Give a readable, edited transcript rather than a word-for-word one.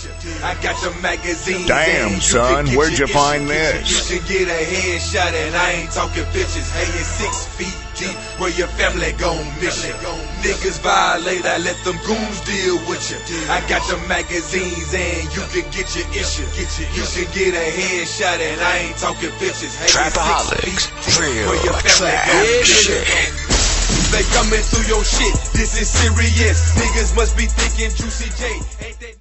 I got the magazines. Damn, son, where'd you find this? You can get a headshot, and I ain't talking bitches. Hey, you're 6 feet deep, where your family gon' miss you. Niggas violate, I let them goons deal with you. I got the magazines, and you can get your issue. You can get a headshot, and I ain't talking bitches. Hey, Trapaholics, real trap shit. They coming through your shit. This is serious. Niggas must be thinking Juicy J. Ain't that